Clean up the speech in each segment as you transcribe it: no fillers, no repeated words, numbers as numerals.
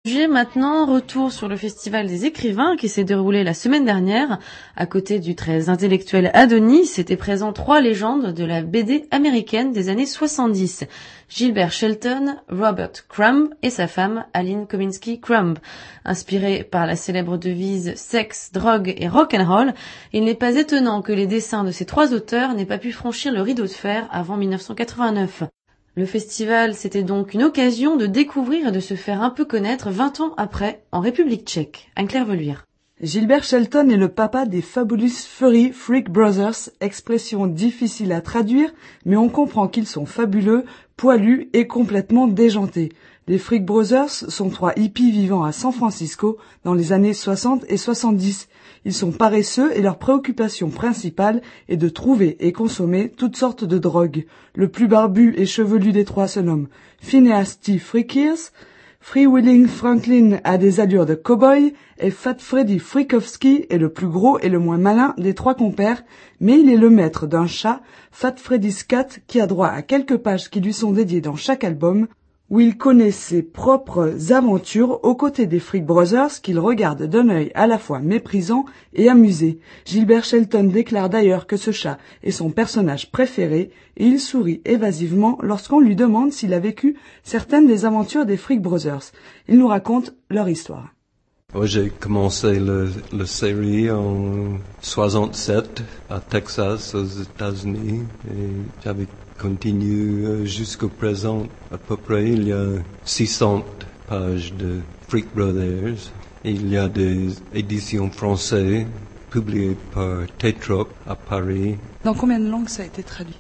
Maintenant, retour sur le festival des écrivains qui s'est déroulé la semaine dernière. À côté du très intellectuel Adonis, étaient présents 3 légendes de la BD américaine des années 70. Gilbert Shelton, Robert Crumb et sa femme Aline Kominsky Crumb. Inspiré par la célèbre devise sexe, drogue et rock'n'roll, il n'est pas étonnant que les dessins de ces 3 auteurs n'aient pas pu franchir le rideau de fer avant 1989. Le festival, c'était donc une occasion de découvrir et de se faire un peu connaître 20 ans après, en République tchèque. Anne-Claire Veluire. Gilbert Shelton est le papa des Fabulous Furry Freak Brothers, expression difficile à traduire, mais on comprend qu'ils sont fabuleux, poilus et complètement déjantés. Les Freak Brothers sont 3 hippies vivant à San Francisco dans les années 60 et 70. Ils sont paresseux et leur préoccupation principale est de trouver et consommer toutes sortes de drogues. Le plus barbu et chevelu des 3 se nomme Phineas T. Freakiers, Freewheeling Franklin a des allures de cow-boy et Fat Freddy Frikowski est le plus gros et le moins malin des 3 compères, mais il est le maître d'un chat, Fat Freddy's Cat, qui a droit à quelques pages qui lui sont dédiées dans chaque album, où il connaît ses propres aventures aux côtés des Freak Brothers qu'il regarde d'un œil à la fois méprisant et amusé. Gilbert Shelton déclare d'ailleurs que ce chat est son personnage préféré et il sourit évasivement lorsqu'on lui demande s'il a vécu certaines des aventures des Freak Brothers. Il nous raconte leur histoire. J'ai commencé la série en 67 à Texas, aux États-Unis, et j'avais continué jusqu'au présent. À peu près, il y a 600 pages de Freak Brothers. Il y a des éditions françaises publiées par Tétrope à Paris. Dans combien de langues ça a été traduit?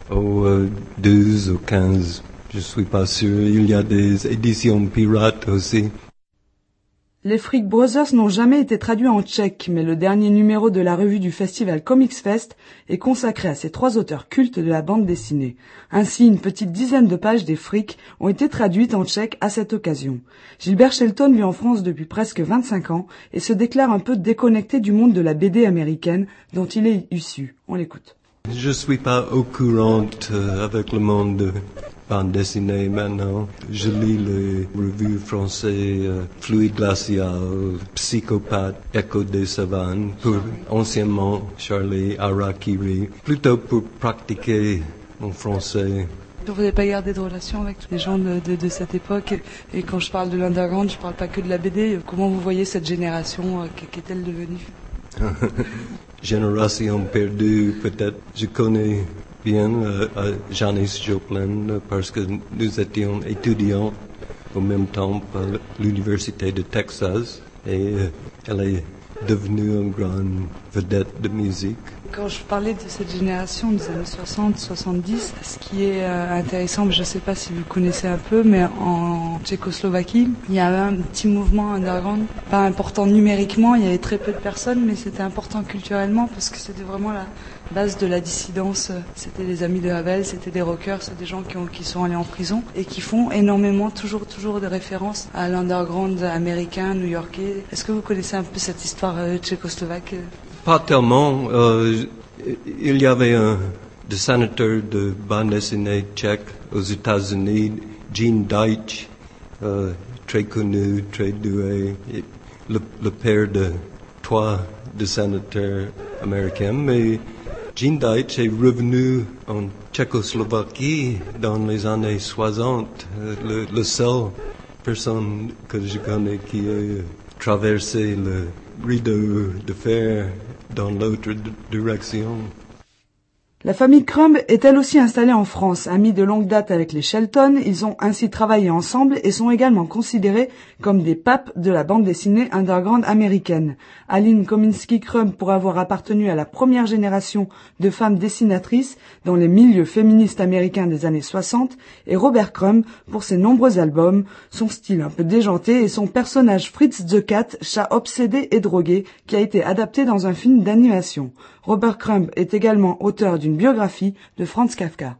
12 ou 15, je suis pas sûr. Il y a des éditions pirates aussi. Les Freak Brothers n'ont jamais été traduits en tchèque, mais le dernier numéro de la revue du festival Comics Fest est consacré à ces 3 auteurs cultes de la bande dessinée. Ainsi, une petite dizaine de pages des Freaks ont été traduites en tchèque à cette occasion. Gilbert Shelton vit en France depuis presque 25 ans et se déclare un peu déconnecté du monde de la BD américaine dont il est issu. On l'écoute. Je suis pas au courant avec le monde de bande dessinée maintenant. Je lis les revues françaises Fluide Glacial, Psychopathe, Écho des Savanes, pour anciennement Charlie Harakiri, plutôt pour pratiquer mon français. Vous n'avez pas gardé de relation avec les gens de cette époque et quand je parle de l'underground, je parle pas que de la BD. Comment vous voyez cette génération, qu'est-elle devenue? Génération perdue, peut-être. Je connais bien Janis Joplin parce que nous étions étudiants au même temps à l'université de Texas et elle est devenue une grande vedette de musique. Quand je parlais de cette génération des années 60, 70, ce qui est intéressant, je ne sais pas si vous connaissez un peu, mais en Tchécoslovaquie, il y avait un petit mouvement underground, pas important numériquement, il y avait très peu de personnes, mais c'était important culturellement parce que c'était vraiment la base de la dissidence. C'était des amis de Havel, c'était des rockers, c'est des gens qui sont allés en prison et qui font énormément, toujours des références à l'underground américain, new-yorkais. Est-ce que vous connaissez un peu cette histoire tchécoslovaque? Pas tellement. Il y avait un dessinateur de bande dessinée tchèque aux États-Unis, Gene Deitch, très connu, très doué, le père de 3 dessinateurs américains. Mais Gene Deitch est revenu en Tchécoslovaquie dans les années 60, le seul personne que je connais qui a traversé le rideau de fer dans l'autre direction. La famille Crumb est elle aussi installée en France. Amis de longue date avec les Shelton, ils ont ainsi travaillé ensemble et sont également considérés comme des papes de la bande dessinée underground américaine. Aline Kominsky Crumb pour avoir appartenu à la première génération de femmes dessinatrices dans les milieux féministes américains des années 60 et Robert Crumb pour ses nombreux albums, son style un peu déjanté et son personnage Fritz the Cat, chat obsédé et drogué, qui a été adapté dans un film d'animation. Robert Crumb est également auteur d'une biographie de Franz Kafka.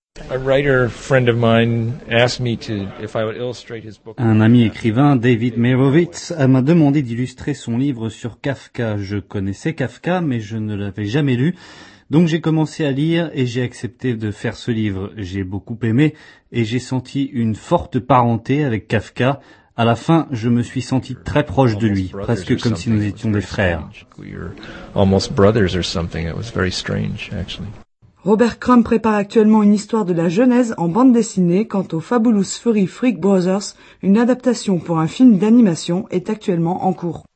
Un ami écrivain, David Meyrowitz, m'a demandé d'illustrer son livre sur Kafka. Je connaissais Kafka, mais je ne l'avais jamais lu. Donc j'ai commencé à lire et j'ai accepté de faire ce livre. J'ai beaucoup aimé et j'ai senti une forte parenté avec Kafka, À la fin, je me suis senti très proche de lui, presque comme si nous étions des frères. Robert Crumb prépare actuellement une histoire de la Genèse en bande dessinée quant aux Fabulous Furry Freak Brothers. Une adaptation pour un film d'animation est actuellement en cours.